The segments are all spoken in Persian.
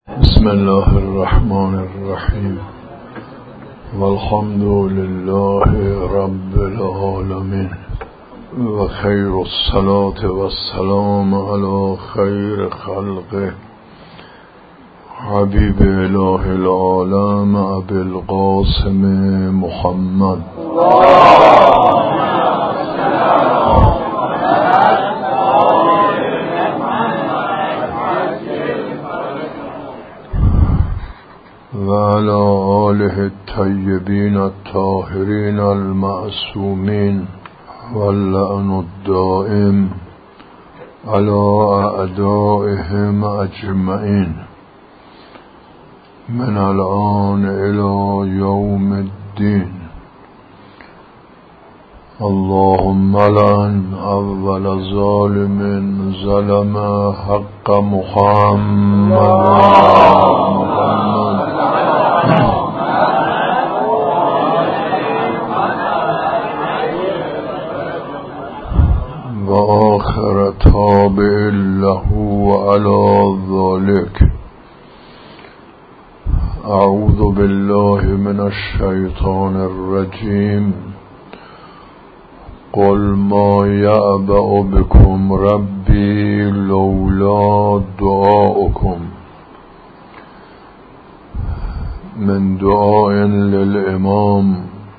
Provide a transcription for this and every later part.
بسم الله الرحمن الرحیم والحمد لله رب العالمین و خیر الصلاة و السلام علی خیر خلقه حبیب اله العالم ابی القاسم محمد و علی آله الطیبین الطاهرین المعصومین واللعن الدائم علی اعدائهم اجمعین من الآن الی یوم الدین. اللهم لعن اول ظالم ظلم حق محمد و آخر تابع له وعلى ذلك. اعوذ بالله من الشیطان الرجیم. قل ما یعبأ بكم ربی لولا دعاؤکم. من دعاء للامام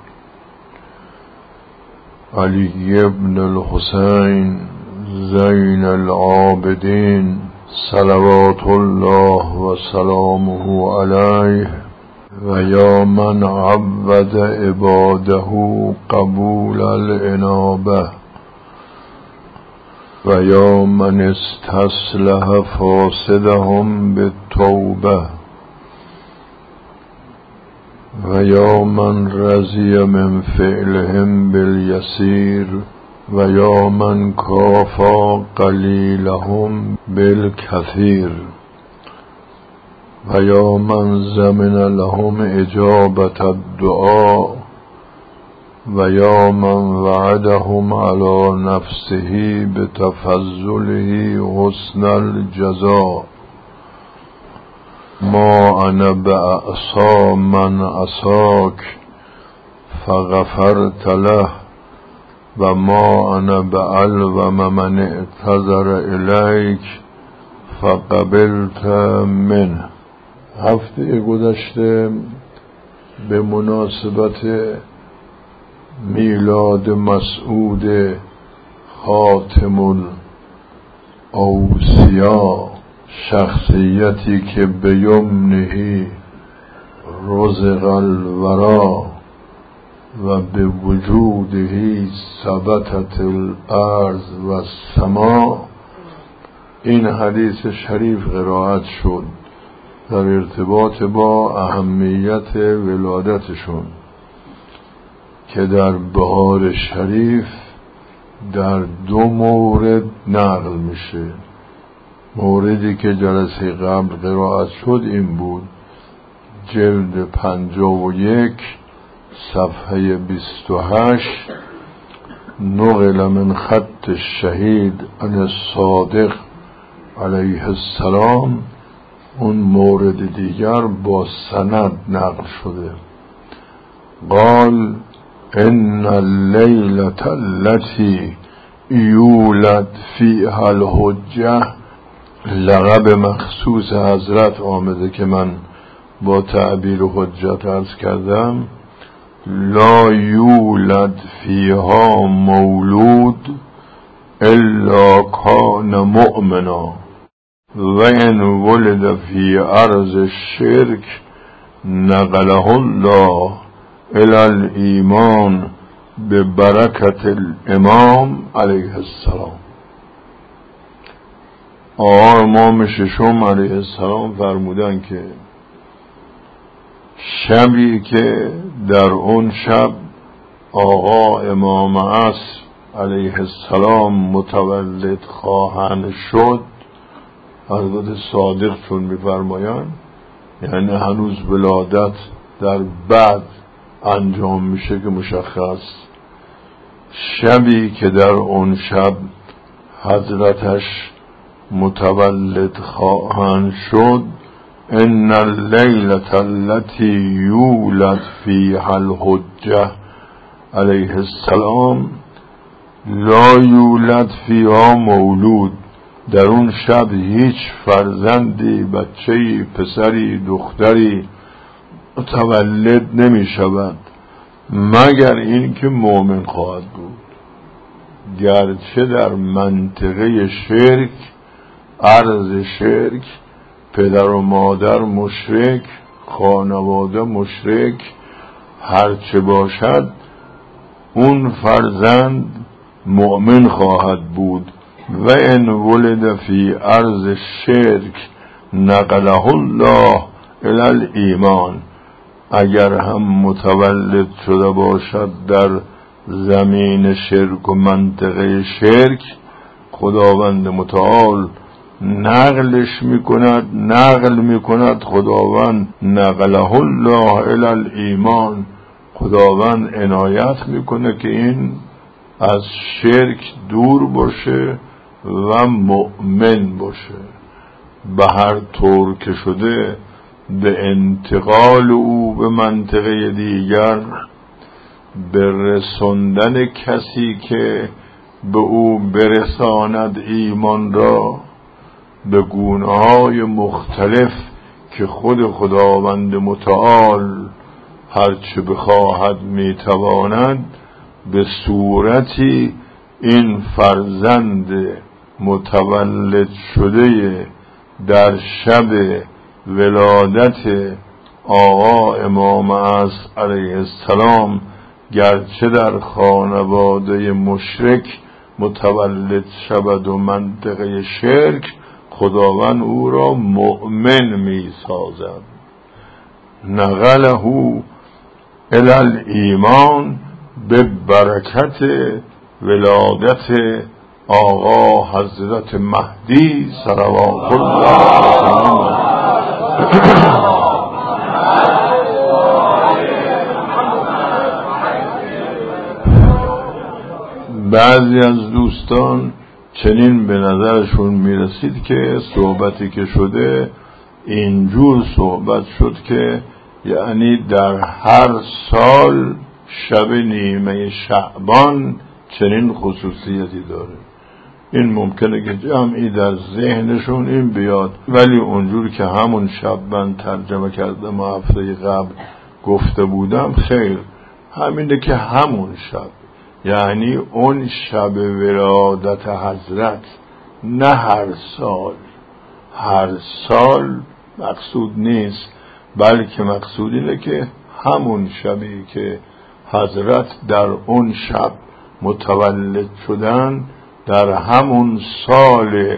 علی بن الحسین زین العابدین صلوات الله و سلامه علیه و یا من عود عباده قبول الانابه و یا من استصلح فاسدهم بالتوبه و یا من رضی من فعلهم بالیسیر و یا من کافا قلیلهم بالکثیر و یا من ضمن لهم اجابت الدعاء و یا من وعدهم علی نفسه بتفضله حسن الجزاء. ما انا باعصا من عصاک فغفرت له و ما انا بعلوم من اعتذر الیک فقبلت منه. هفته گذشته به مناسبت میلاد مسعود خاتم الاوصیا، شخصیتی که به یمنه رزق الورا و به وجوده ثبتت الارض و السما، این حدیث شریف قرائت شد در ارتباط با اهمیت ولادتشون که در بهار شریف در دو مورد نقل میشه. موردی که جلسه قبل قرائت شد این بود، جلد 51 صفحه 28، نقل من خط الشهید عن الصادق علیه السلام. اون مورد دیگر با سند نقل شده. قال ان اللیلة التي یولد فیها الحجة، لقب مخصوص حضرت آمده که من با تعبیر حجت عرض کردم. لا یولد فیها مولود الا کان مؤمنا و ان ولد فی ارض الشرک نقله الله الی الایمان ببرکت الامام علیه السلام. آقا امام ششم علیه السلام فرمودن که شبی که در اون شب آقا امام عصر علیه السلام متولد خواهند شد، حضرت صادق چون می‌فرمایند یعنی هنوز ولادت در بعد انجام میشه که مشخص، شبی که در اون شب حضرتش متولد خواهند شد ان اللیلة التي یولد فیها الحجة علیه السلام لا یولد فیها مولود، در اون شب هیچ فرزندی، بچه‌ای، پسری، دختری متولد نمی شود مگر این که مؤمن خواهد بود، گرچه در منطقه شرک، عرض شرک، پدر و مادر مشرک، خانواده مشرک، هرچه باشد اون فرزند مؤمن خواهد بود. و ان ولد فی ارض شرک نقله الله الی الایمان، اگر هم متولد شده باشد در زمین شرک و منطقه شرک، خداوند متعال نقل میکند خداوند نقله الله الی الایمان، خداوند عنایت میکنه که این از شرک دور باشه و مؤمن باشه. به هر طور که شده به انتقال او به منطقه دیگر، به رساندن کسی که به او برساند ایمان را به گونه‌های مختلف که خود خداوند متعال هرچه بخواهد میتواند، به صورتی این فرزند متولد شده در شب ولادت آقا امام عصر علیه السلام، گرچه در خانواده مشرک متولد شود و منطقه شرک، خداوند او را مؤمن می سازد. نقله الی الایمان، به برکت ولادت آقا حضرت مهدی صلوات الله علیه. بعضی از دوستان چنین به نظرشون میرسید که صحبتی که شده اینجور صحبت شد که یعنی در هر سال شب نیمه شعبان چنین خصوصیتی داره. این ممکنه که جمعی در ذهنشون این بیاد، ولی اونجور که همون شب من ترجمه کردم و هفته قبل گفته بودم، خیر، همینه که همون شب، یعنی اون شب ولادت حضرت، نه هر سال. هر سال مقصود نیست، بلکه مقصود اینه که همون شبی که حضرت در اون شب متولد شدن، در همون سال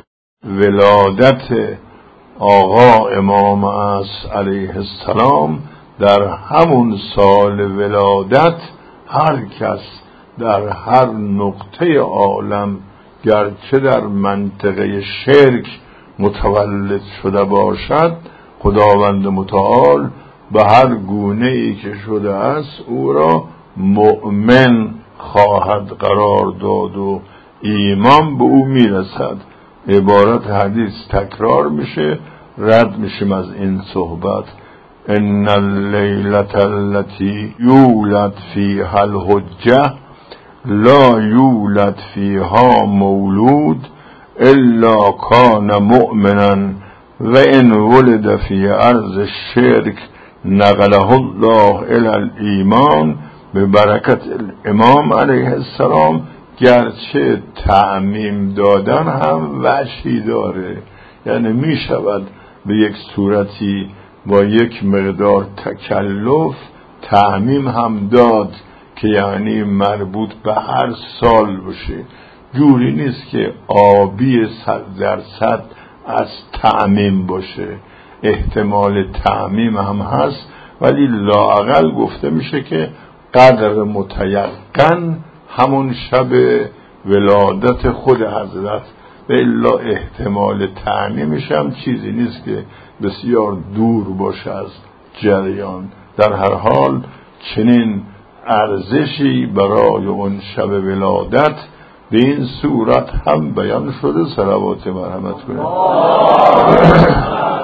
ولادت آقا امام عصر علیه السلام، در همون سال ولادت هر کس در هر نقطه عالم، گرچه در منطقه شرک متولد شده باشد، خداوند متعال به هر گونه ای که شده است او را مؤمن خواهد قرار داد و ایمان به او میرسد. عبارت حدیث تکرار میشه، رد میشیم از این صحبت. ان اللیلة التي یولد فیها الحجة لا یولد فیها مولود الا کان مؤمنا و ان ولد فی ارض الشرک نقله الله الی الایمان، به برکت امام علیه السلام. گرچه تعمیم دادن هم وجهی داره، یعنی می شود به یک صورتی با یک مقدار تکلف تعمیم هم داد که یعنی مربوط به هر سال باشه. جوری نیست که آبی 100% از تعمیم باشه، احتمال تعمیم هم هست، ولی لااقل گفته میشه که قدر متیقن همون شب ولادت خود حضرت، و الا احتمال تعمیمش هم چیزی نیست که بسیار دور باشه از جریان. در هر حال چنین ارزشی برای اون شب ولادت به این صورت هم بیان شده. صلوات مرحمت کنید.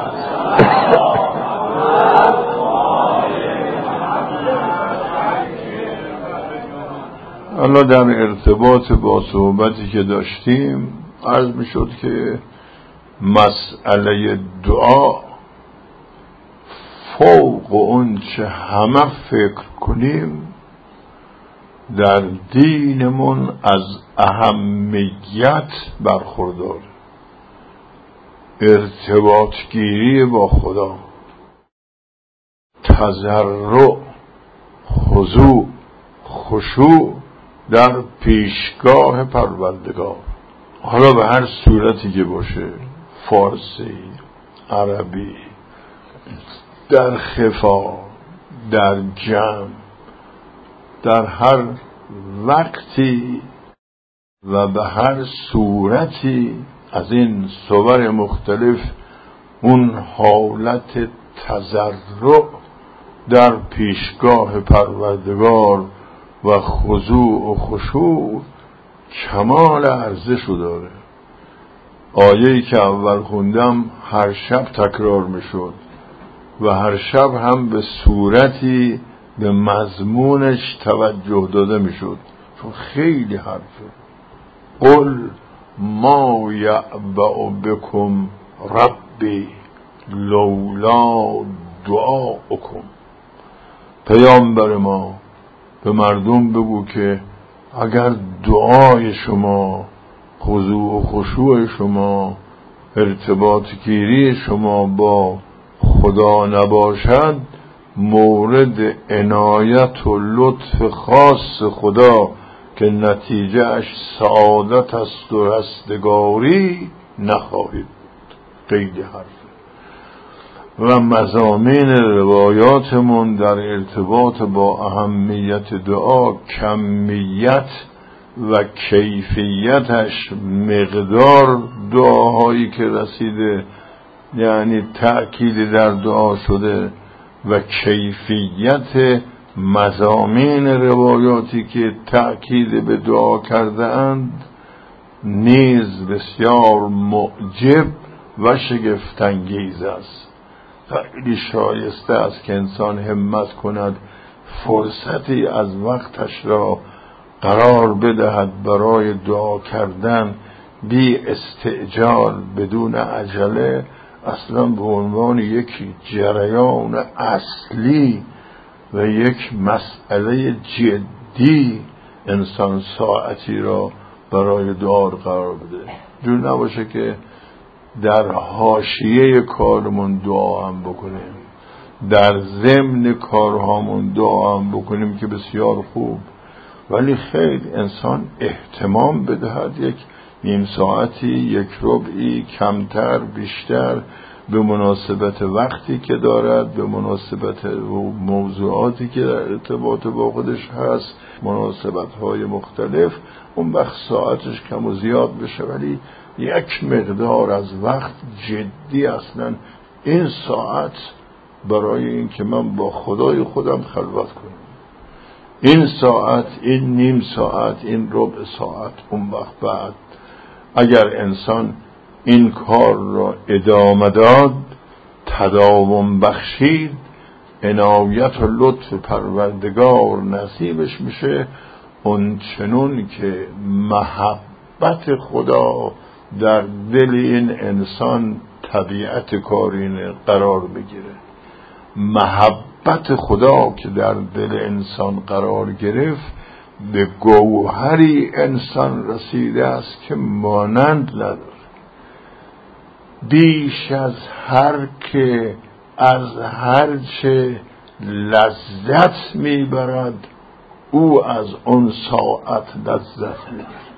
حالا در ارتباط با صحبتی که داشتیم عرض می شد که مسئله دعا فوق اون چه همه فکر کنیم در دینمون از اهمیت برخوردار. ارتباط گیری با خدا، تضرع، خضوع، خشوع در پیشگاه پروردگار، حالا به هر صورتی که باشه، فارسی، عربی، در خفا، در جمع، در هر وقتی و به هر صورتی از این صور مختلف اون حالت تضرع در پیشگاه پروردگار و خضوع و خشوع کمال ارزشو داره. آیه‌ای که اول خوندم هر شب تکرار میشد و هر شب هم به صورتی به مضمونش توجه داده میشد، چون خیلی حرفه. قل ما یعبأ بکم ربی لولا دعاؤکم. پیامبر ما به مردم بگو که اگر دعای شما، خضوع و خشوع شما، ارتباط گیری شما با خدا نباشد، مورد عنایت و لطف خاص خدا که نتیجه اش سعادت است و رستگاری نخواهید بود. خیلی حرفه. و مضامین روایاتمون در ارتباط با اهمیت دعا، کمیت و کیفیتش، مقدار دعاهایی که رسیده، یعنی تأکید در دعا شده، و کیفیت مضامین روایاتی که تأکید به دعا کرده اند نیز بسیار معجب و شگفت‌انگیز است. خیلی شایسته است که انسان همت کند فرصتی از وقتش را قرار بدهد برای دعا کردن، بی استعجال، بدون عجله، اصلا به عنوان یک جریان اصلی و یک مسئله جدی انسان ساعتی را برای دعا قرار بده. جور نباشه که در حاشیه کارمون دعا هم بکنیم، در ضمن کارهامون دعا هم بکنیم که بسیار خوب، ولی خیلی انسان اهتمام بدهد یک نیم ساعتی، یک ربعی، کمتر بیشتر، به مناسبت وقتی که دارد، به مناسبت موضوعاتی که در ارتباط با خودش هست، مناسبت‌های مختلف، اون وقت ساعتش کم و زیاد بشه، ولی یک مقدار از وقت جدی اصلا این ساعت برای این که من با خدای خودم خلوت کنم، این ساعت، این نیم ساعت، این ربع ساعت. اون وقت بعد اگر انسان این کار را ادامه داد، تداوم بخشید، عنایت و لطف پروردگار نصیبش میشه، اون چنون که محبت خدا در دل این انسان طبیعت کارینه قرار بگیره. محبت خدا که در دل انسان قرار گرفت، به گوهری انسان رسیده است که مانند نداره. بیش از هر که از هر چه لذت میبرد، او از اون ساعت لذت میبرد.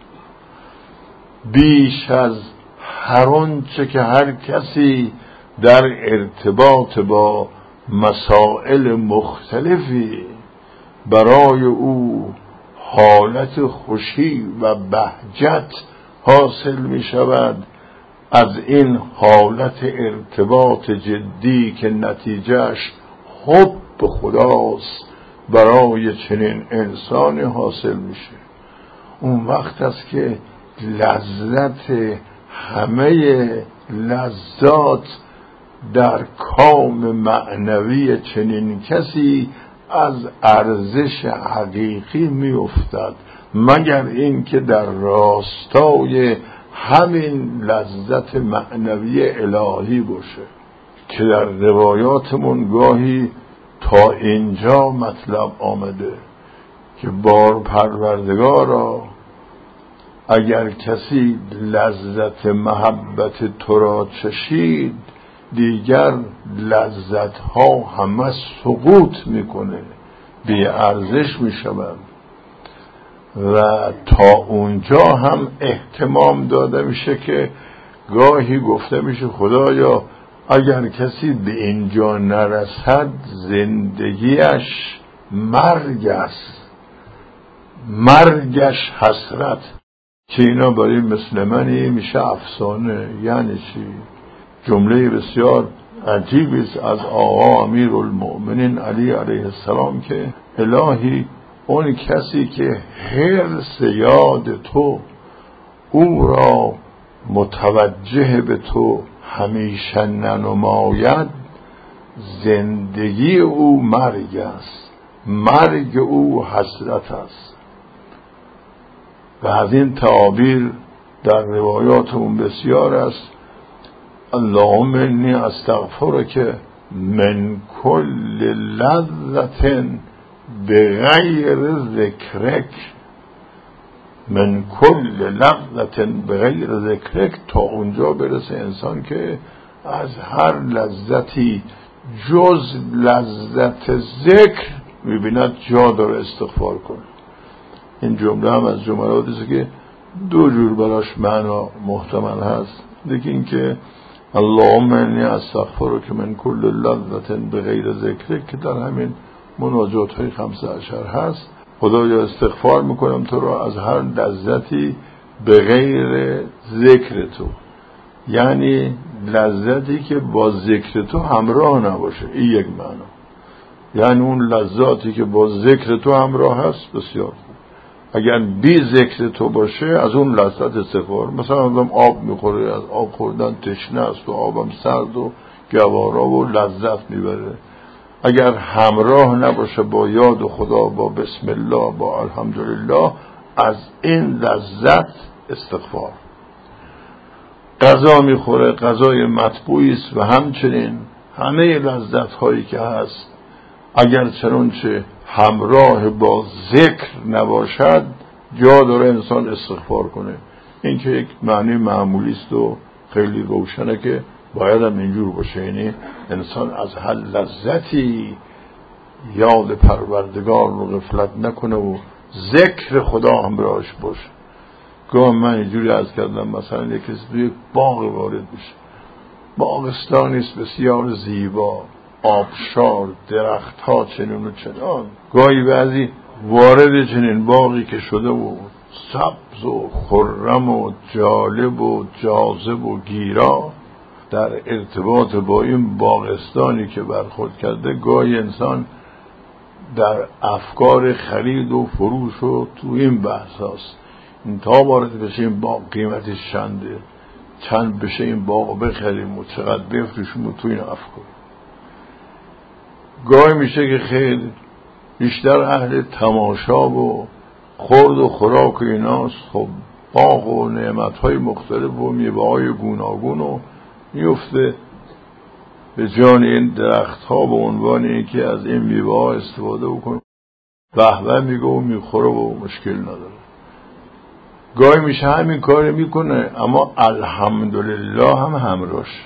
بیش از هر اون چه که هر کسی در ارتباط با مسائل مختلفی برای او حالت خوشی و بهجت حاصل می شود، از این حالت ارتباط جدی که نتیجهش حب خداست برای چنین انسانی حاصل میشه. اون وقت است که لذت همه لذات در کام معنوی چنین کسی از ارزش حقیقی می افتد، مگر این که در راستای همین لذت معنوی الهی باشه که در روایاتمون گاهی تا اینجا مطلب آمده که بار پروردگارا اگر کسی لذت محبت تو را چشید دیگر لذت ها همه سقوط میکنه، بی ارزش میشود و تا اونجا هم اهتمام داده میشه که گاهی گفته میشه خدایا اگر کسی به اینجا نرسد زندگیش مرگ است، مرگش حسرت، که اینا برای مثل منی میشه افسانه. یعنی چی؟ جمله بسیار عجیبی است از آقا امیرالمؤمنین علی علیه السلام که الهی اون کسی که حرص یاد تو او را متوجه به تو همیشه ننماید زندگی او مرگ است، مرگ او حسرت است. و از این تعابیر در روایاتمون بسیار است. اللهم انی استغفرک من کل لذت بغیر ذکرک، من کل لذت بغیر ذکرک، تا اونجا برسه انسان که از هر لذتی جز لذت ذکر میبیند جا داره استغفار کنه. این جمله هم از جملاتی است که دو جور براش معنا محتمل هست. دیگه این که اللهم انی استغفرک من کل لذت بغیر ذکرک که در همین مناجات های 15 هست، خدایا استغفار میکنم تو را از هر لذتی بغیر ذکر تو، یعنی لذتی که با ذکر تو همراه نباشه. این یک معنا، یعنی اون لذاتی که با ذکر تو همراه هست بسیار خوب. اگر بی ذکر تو باشه از اون لذت استغفار، مثلا آدم آب میخوره، از آب خوردن تشنه است و آبم سرد و گوارا و لذت میبره، اگر همراه نباشه با یاد خدا، با بسم الله، با الحمدلله، از این لذت استغفار. غذا میخوره، غذای مطبوعی است و همچنین همه لذت هایی که هست اگر چنانچه همراه با ذکر نباشد جا داره انسان استغفار کنه. این که یک معنی معمولی است و خیلی روشنه که باید هم اینجور باشه، یعنی انسان از هر لذتی یاد پروردگار رو غفلت نکنه و ذکر خدا همراهش باشه. گاه من اینجوری عرض کردم مثلا یک کسی توی باغ وارد میشه، باغستانی است بسیار زیبا، آبشار، درخت ها چنین و چنان، گاهی بعضی وارد چنین باغی که شده و سبز و خرم و جالب و جاذب و گیرا در ارتباط با این باغستانی که برخورد کرده، گاهی انسان در افکار خرید و فروش و تو این بحث هست. این تا وارد بشه این باغ قیمتش چند بشه این باغ بخریم و چقدر بفروشیم و تو این افکار. گاهی میشه که خیلی بیشتر اهل تماشا و خورد و خوراک و ایناست. خب باغ و نعمتهای مختلف و میوه‌های گوناگون و میفته به جان این درخت ها به عنوان اینکه از این میوه ها استفاده بکنه، به میگه و میخوره و مشکل نداره. گاهی میشه همین کار میکنه اما الحمدلله هم همراش.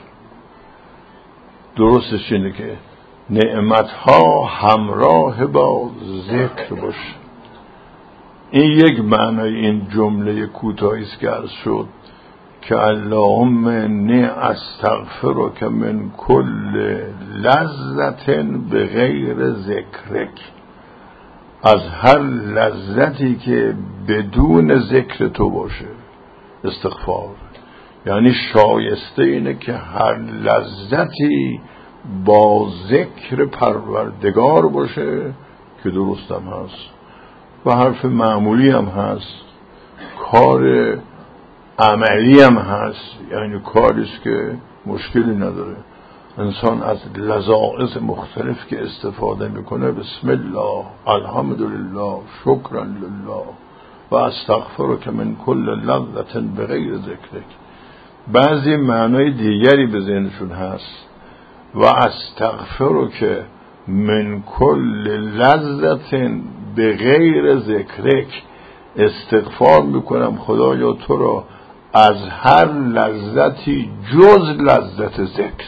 درستش اینه که نعمت ها همراه با ذکر باشه. این یک معنی این جمله کوتاهی است که عرض شد که اللهم انی استغفرک من کل لذت بغیر ذکرک، از هر لذتی که بدون ذکر تو باشه استغفار. یعنی شایسته اینه که هر لذتی با ذکر پروردگار باشه که درست هم هست و حرف معمولی هم هست، کار عملی هم هست، یعنی کاریست که مشکلی نداره. انسان از لذائذ مختلف که استفاده میکنه، بسم الله، الحمدلله، شکرا لله و استغفرک من کل لذة بغیر ذکرک. بعضی معنای دیگری به ذهنشون هست و استغفرک من کل لذة بغیر ذکرک، استغفار میکنم خدایا تو را از هر لذتی جز لذت ذکر.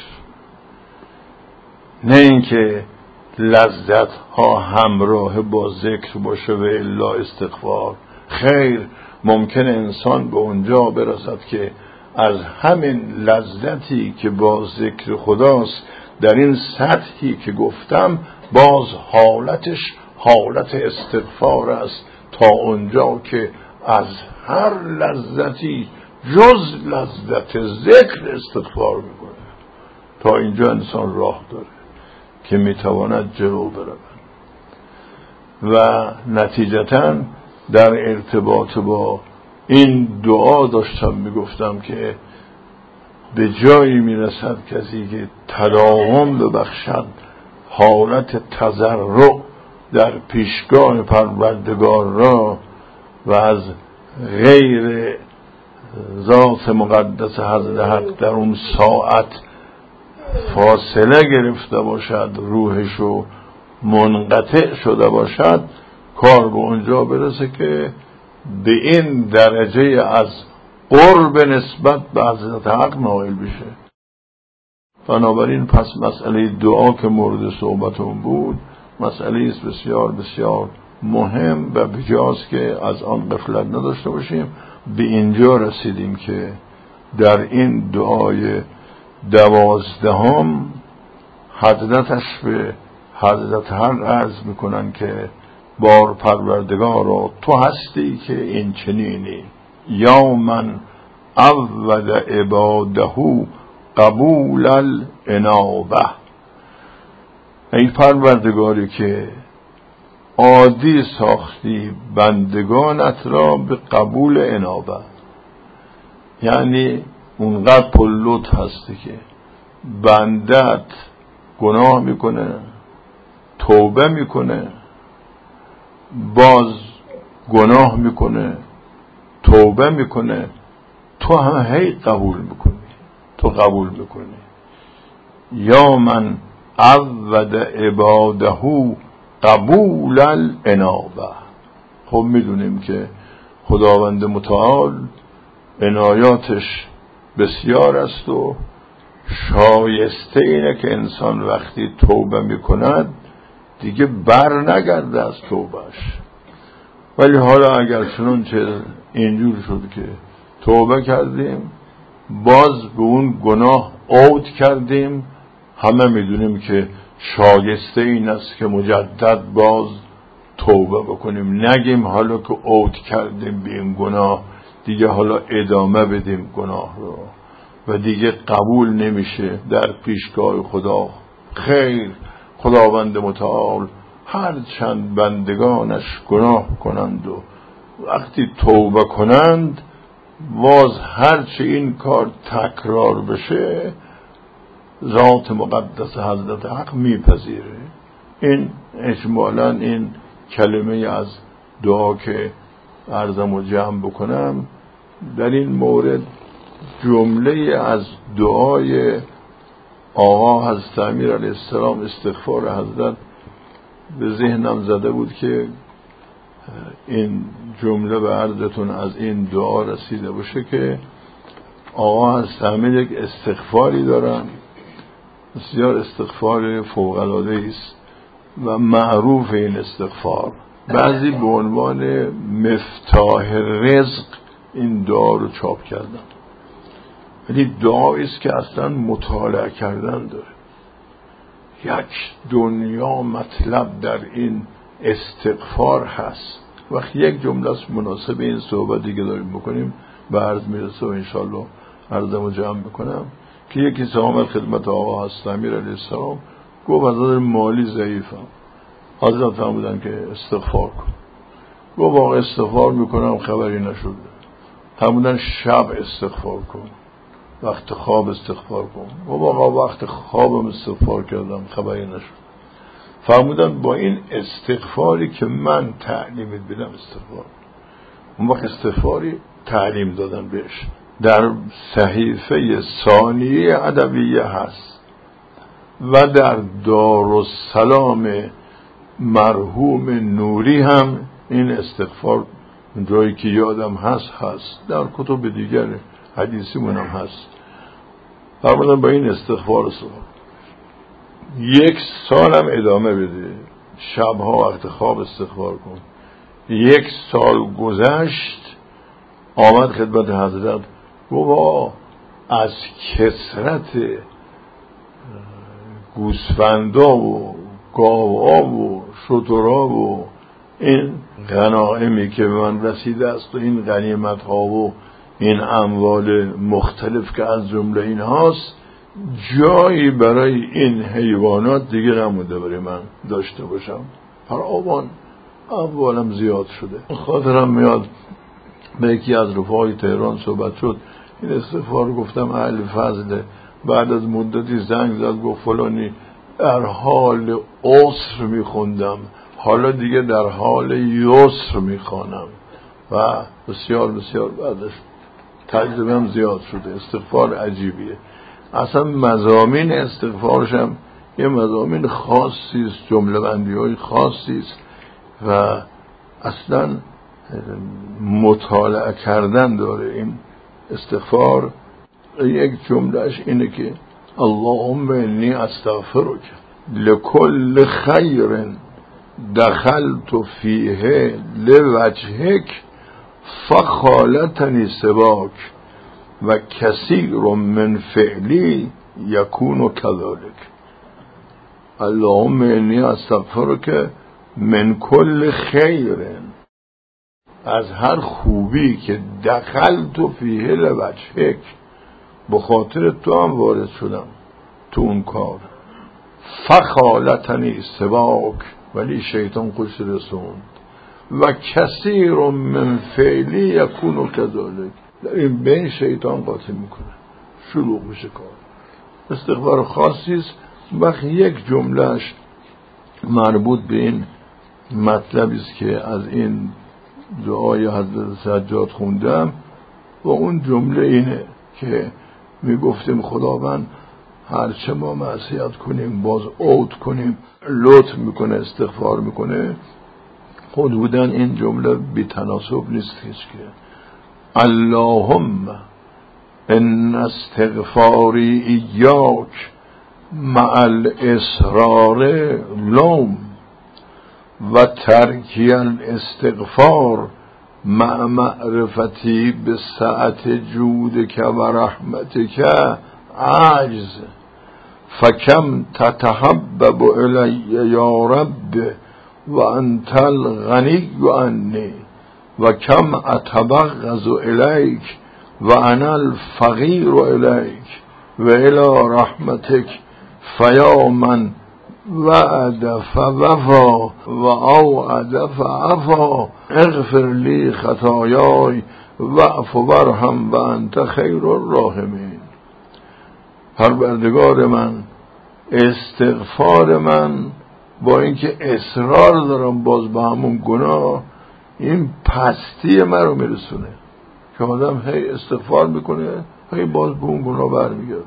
نه اینکه لذت ها همراه با ذکر باشه و الا استغفار. خیر، ممکن انسان به اونجا برسد که از همین لذتی که با ذکر خداست در این سطحی که گفتم باز حالتش حالت استغفار است، تا اونجا که از هر لذتی جز لذت ذکر استغفار میکنه. تا اینجا انسان راه داره که میتواند جلو برود. و نتیجتاً در ارتباط با این دعا داشتم میگفتم که به جایی میرسد کسی که تداوم ببخشد حالت تضرع در پیشگاه پروردگار را و از غیر ذات مقدس حضرت حق در اون ساعت فاصله گرفته باشد، روحشو منقطع شده باشد، کار به اونجا برسه که به این درجه از قرب نسبت به حضرت حق نائل بشه. بنابراین پس مسئله دعا که مورد صحبتون بود مسئله است بسیار بسیار مهم و بجاست که از آن غفلت نداشته باشیم. به اینجا رسیدیم که در این دعای 12 حضرتش به حضرت حق عرض میکنن که بار پروردگارا تو هستی که این چنینی، یا من عود عباده قبول الانابه. ای پروردگاری که عادی ساختی بندگانت را به قبول انابه، یعنی اونقدر پلوت هستی که بندت گناه میکنه، توبه میکنه، باز گناه میکنه، توبه میکنه، تو هم هی قبول میکنی، تو قبول میکنی. یا من عود عباده قبول الانابه. خب میدونیم که خداوند متعال عنایاتش بسیار است و شایسته اینه که انسان وقتی توبه میکند دیگه بر نگرده از توبهش. ولی حالا اگر چنانچه اینجور شد که توبه کردیم باز به اون گناه عود کردیم، همه میدونیم که شایسته این است که مجدد باز توبه بکنیم، نگیم حالا که عود کردیم به این گناه دیگه حالا ادامه بدیم گناه رو و دیگه قبول نمیشه در پیشگاه خدا. خیر، خداوند متعال هر چند بندگانش گناه کنند و وقتی توبه کنند باز هرچه این کار تکرار بشه ذات مقدس حضرت حق میپذیره. این اجمالاً این کلمه از دعا که عرضم رو جمع بکنم در این مورد جمله از دعای آقا حضرت امیر علیه السلام استغفار حضرت به ذهنم زده بود که این جمله به عرضتون از این دعا رسیده باشه که آقا حضرت امیر یک استغفاری دارن بسیار استغفار فوق‌العاده است و معروف این استغفار. بعضی به عنوان مفتاح رزق این دعا رو چاپ کردن، ولی دعایی است که اصلا مطالعه کردن داره. یک دنیا مطلب در این استغفار هست. وقتی یک جمله است مناسب این صحبتی که داریم بکنیم به عرض میرسه و انشالله عرضمو جمع بکنم که یکی آمد خدمت آقا حضرت امیر علیه السلام گفت از نظر مالی ضعیفم. حضرت فرمودن که استغفار کن. گفت آقا استغفار میکنم خبری نشده. فرمودن شب استغفار کن. وقت خواب استغفار کن. بابا وقت خوابم استغفار کردم خبری نشد. فرمودن با این استغفاری که من تعلیمت بدم استغفار. اون وقت استغفاری تعلیم دادن بهش در صحیفه ثانیه ادویه هست و در دارالسلام مرحوم نوری هم این استغفار جایی که یادم هست در کتب دیگر حدیثی منم هست. فرمودن با این استغفار استغفار 1 سال هم ادامه بده، شبها وقت خواب استغفار کن. 1 سال گذشت، آمد خدمت حضرت، بابا از کثرت گوسفندا و گاوها و شترها و این غنایمی که به من رسیده است و این غنیمت ها و این اموال مختلف که از جمله این هاست، جایی برای این حیوانات دیگه نمونده برای من داشته باشم. هر اموالم زیاد شده. خاطرم میاد به یکی از رفقای تهران صحبت شد، این استغفار گفتم اهل فضله. بعد از مدتی زنگ زد گفت فلانی در حال عسر میخوندم، حالا دیگه در حال یسر میخوانم و بسیار بسیار بعدش تجربه‌ام زیاد شده. استغفار عجیبیه. اصلا مضامین استغفارشم یه مضامین خاصی است، جمله بندی های خاصی است و اصلا مطالعه کردن داره. این استغفار یک جملهش اینه که اللهم انی استغفرک لکل خیر دخلت فیه لوجهک فخالتنی سواک و کثیر من فعلی یکون کذالک. اللهم انی استغفرک من کل خیر، از هر خوبی که دخلت فیه لوجهک، به خاطر تو هم وارد شدم تو اون کار. فخالتنی سواک، ولی شیطان خوش رسوند. و کثیر من فعلی یکون کذالک، در این بین شیطان قاطی میکنه، شلوغ میشه کار. استغفار خاصی است. وقت یک جملهش مربوط به این مطلبی است که از این دعای حضرت سجاد خوندم و اون جمله اینه که میگفتیم خداوند هرچه ما معصیت کنیم باز عود کنیم لطف میکنه، استغفار میکنه. خود بودن این جمله بی تناسب نیست هیچ که اللهم ان استغفاری ایاک مع الاصرار لوم و ترکی الاستغفار مع معرفتی به سعت جودک و رحمتک عجز فکم تتحبب الی یا رب و انت الغنی عنی و کم اتبغض الیک و انا الفقیر الیک و الی رحمتک فیا من وعد فوفا و اوعد فعفا اغفر لی خطایای واعف وارحم و انت خیر الراحمین. پروردگار من، استغفار من با اینکه اصرار دارم باز به همون گناه، این پستی من رو میرسونه که آدم هی استغفار میکنه هی باز به اون گناه برمیگرده،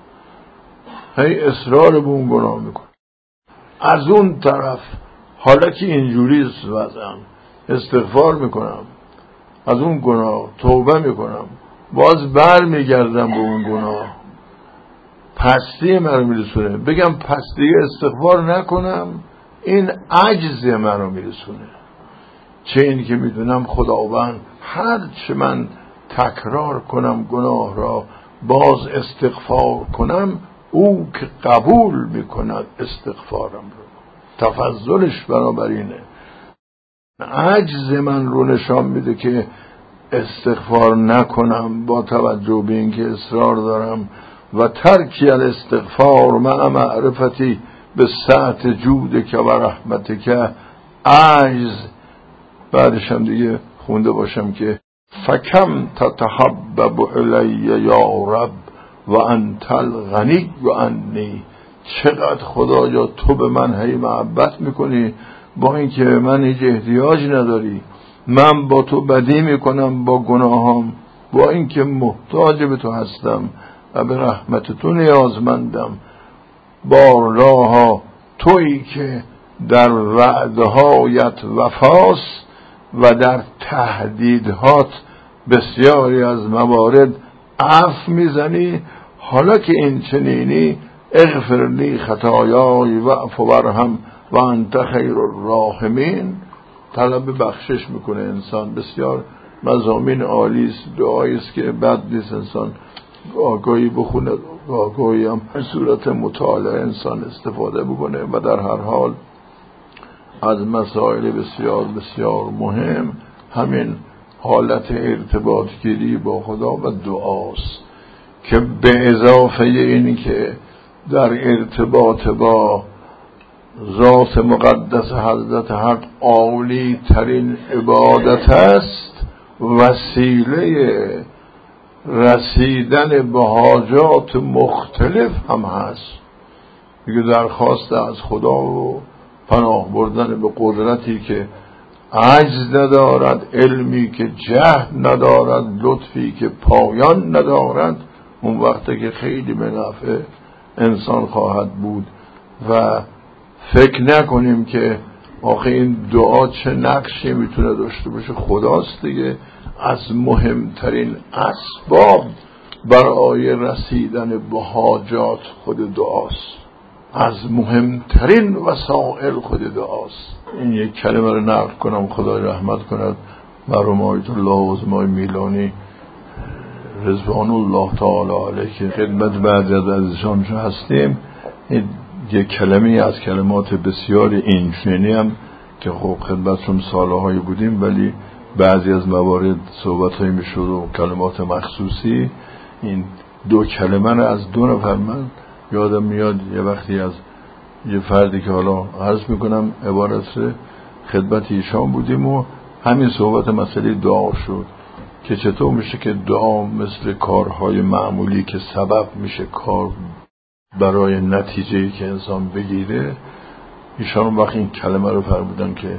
هی اصرار به اون گناه میکنه. از اون طرف حالا که اینجوری وضعم استغفار میکنم، از اون گناه توبه میکنم، باز برمیگردم به اون گناه، پستی من رو میرسونه. بگم پس دیگه استغفار نکنم، این عجز من رو میرسونه. چه این که میدونم خداوند هر چه من تکرار کنم گناه را باز استغفار کنم، او که قبول میکند استغفارم رو. تفضلش بنابراینه. عجز من رو نشان میده که استغفار نکنم با توجه به اینکه اصرار دارم. و ترکی الاستغفار مع معرفتی به سعت جودک و رحمتک عجز. بعدش هم دیگه خونده باشم که فکم تتحبب الی یا رب و انت الغنی و انی. چقدر خدایا تو به من هی محبت میکنی با اینکه من هیچ احتیاج نداری. من با تو بدی میکنم با گناهام، با اینکه محتاج به تو هستم و به رحمت تو نیازمندم. بارها تویی که در وعدهایت وفاست و در تهدیدهات بسیاری از موارد عفو میزنی. حالا که این چنینی اغفر لی خطایای واعف وارحم و انت خیر الراحمین. طلب بخشش میکنه انسان. بسیار مضامین عالی است، دعایی است که بد نیست انسان آگاهی بخونه، آگاهی هم به صورت مطالعه انسان استفاده بکنه. و در هر حال از مسائل بسیار بسیار مهم همین حالت ارتباط گیری با خدا و دعاست که به اضافه این که در ارتباط با ذات مقدس حضرت حق عالی ترین عبادت است، وسیله رسیدن به حاجات مختلف هم هست. دیگه درخواست از خدا و پناه بردن به قدرتی که عجز ندارد، علمی که جهد ندارد، لطفی که پایان ندارد، اون وقتی که خیلی به نفع انسان خواهد بود. و فکر نکنیم که آخه این دعا چه نقشی میتونه داشته باشه. خداست دیگه. از مهمترین اسباب برای رسیدن به حاجات خود دعاست، از مهمترین وسائل خود دعاست. این یک کلمه رو نقل کنم، خدا رحمت کند مرحوم آیت الله عظمای میلانی رضوان الله تعالی علیه که خدمت بعضی از عزیزان هستیم. این یک کلمه از کلمات بسیار اینچنینی هم که خب خدمتشون سالهایی بودیم، ولی بعضی از موارد صحبت‌هایی میشد و کلمات مخصوصی. این دو کلمه رو از دو نفر من یادم میاد. یه وقتی از یه فردی که حالا عرض میکنم عبارت خدمت ایشان بودیم و همین صحبت مسئله دعا شد که چطور میشه که دعا مثل کارهای معمولی که سبب میشه کار برای نتیجه‌ای که انسان بگیره. ایشان وقتی این کلمه رو فرمودن که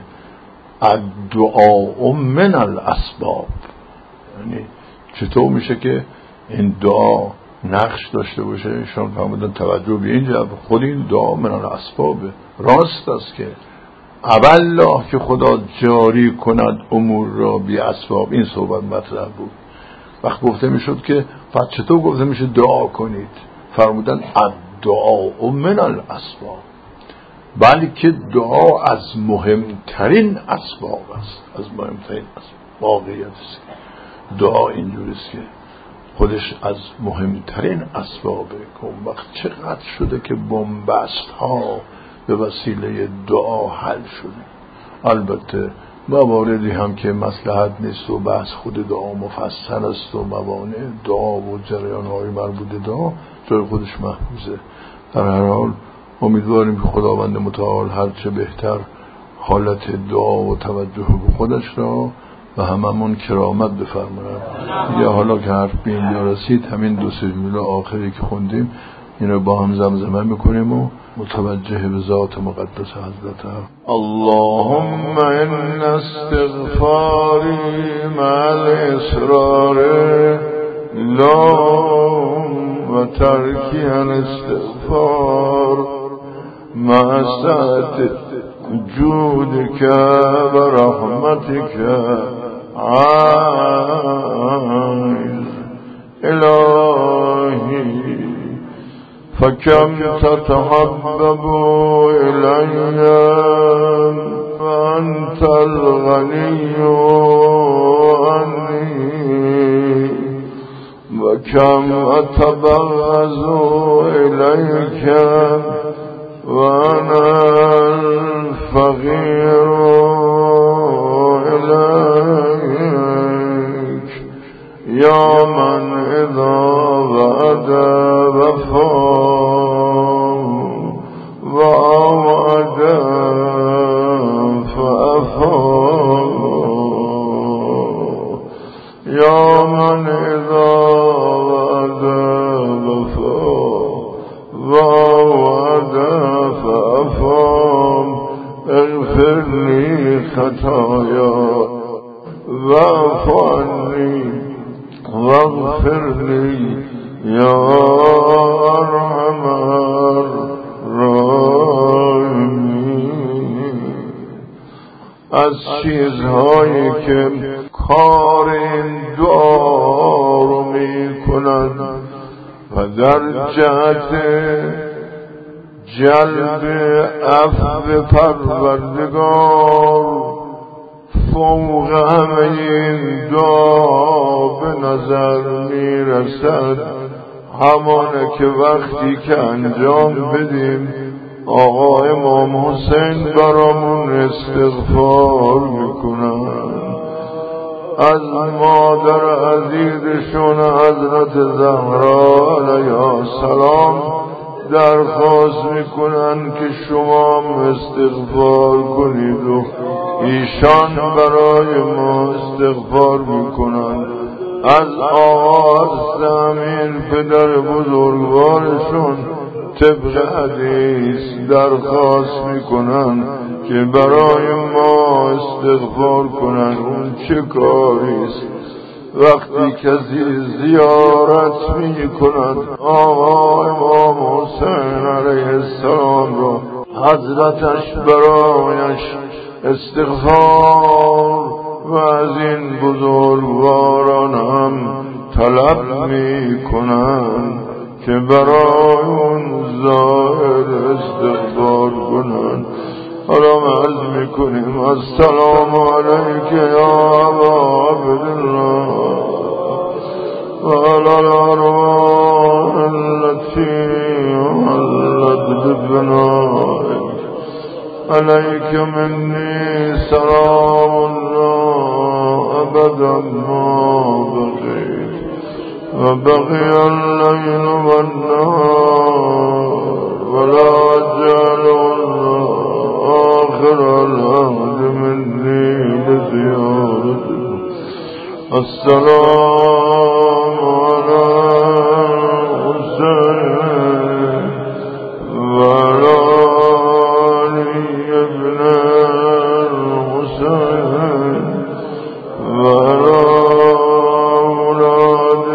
الدعاء من الاسباب، یعنی چطور میشه که این دعا نقش داشته باشه. ایشان فرمودن توجه به اینجا خود این دعا من الاسبابه. راست است که اول‌الله که خدا جاری کند امور را بی اسباب. این صحبت مطرح بود. وقت گفته میشد که پس چطور گفته میشه دعا کنید؟ فرمودن الدعاء من الاسباب، بلکه دعا از مهمترین اسباب است. از مهمترین اسباب واقعیت است. دعا اینجوریست که خودش از مهمترین اسبابه. که اون وقت چقدر شده که بنبست ها به وسیله دعا حل شده. البته مواردی هم که مصلحت نیست و بحث خود دعا مفصل است و موانع دعا و جریان های مربوط دعا جای خودش محفوظه. در هر حال امیدواریم که خداوند متعال هرچه بهتر حالت دعا و توجه به خودش را و هممون کرامت بفرماید. یا حالا که حرف به اینجا رسید، همین دو سه جمله آخری که خوندیم این رو با هم زمزمه میکنیم و متوجه به ذات مقدس حضرت. اللهم ان استغفاری مع الاصرار لا و ترکی الاستغفار مع سعت جودك و رحمتك عائز الهی فكم تتحبب إلي وأنت الغني عني وكم أتبغض إليك وأنا الفقير إليك يا من إذا وعد وفى وأوعد فأفى يا من إذا وعد خطایا واعف عنی واغفر لی یا ارحم الراحمین. از چیزهایی که کار این دعا رو می کند و در جهت جلب عفو پروردگار فوق همه این دعا به نظر می رسد، همانه که وقتی که انجام بدیم آقا امام حسین برامون استغفار میکنن، از مادر عزیزشون حضرت زهرا علیها السلام درخواست میکنن که شما استغفار کنید و ایشان برای ما استغفار میکنن. از آقا امیر پدر بزرگوارشون طبق حدیث درخواست میکنن که برای ما استغفار کنن. اون چه کاریست وقتی کسی زیارت میکند آقا امام حسین علیه السلام رو، حضرتش برایش استغفار و از این بزرگواران هم طلب میکنن که برای اون ظاهر استغفار کنن. حالا عرض میکنیم السلام علیک یا ابا عبدالله و علی الارواح التي حلت ببنائک علیک منی سلام الله ابدا ما بقیت و بقی اللیل و النهار ولا جعل آخر العهد مني بزيارته. السلام على حسين وعلى علي بن الحسين وعلى أولاد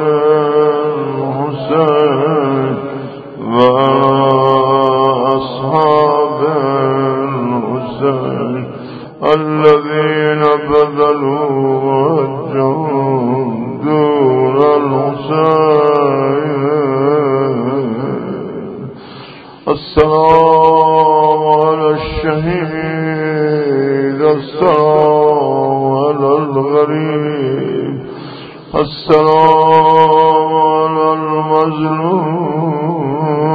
الحسين وعلى أصحاب الذين بذلوا وجههم دون الحسين. السلام على الشهيد، السلام على الغريب، السلام على المظلوم.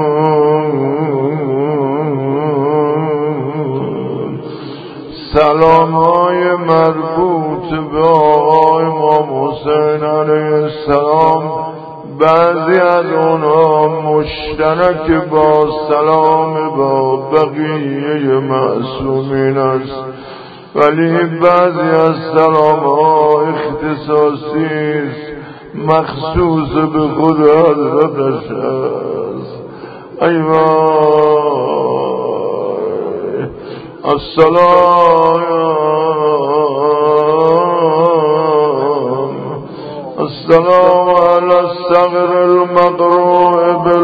سلام‌های مربوط به آقا امام حسین علیه السلام بعضی از اونها مشترک با سلام با بقیه معصومین است، ولی بعضی از سلام‌ها اختصاصی است، مخصوص به خود حضرتش است. السلام على الصغر المقروء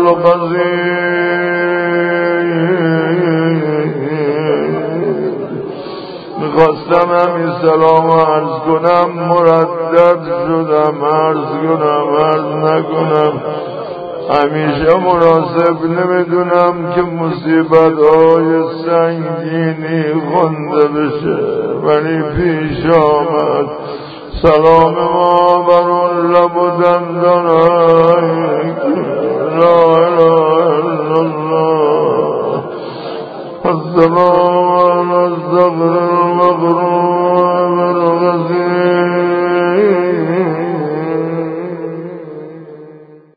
بالغزير. میخواستم همین سلام عرض کنم، مردد شدم عرض نکنم. همیشه مناسب نمیدونم که مصیبت‌های سنگینی خونده بشه، ولی پیش آمد. سلام ما بر اون لب و دندان‌های لا اله الا الله. السلام علی الصغر المغروب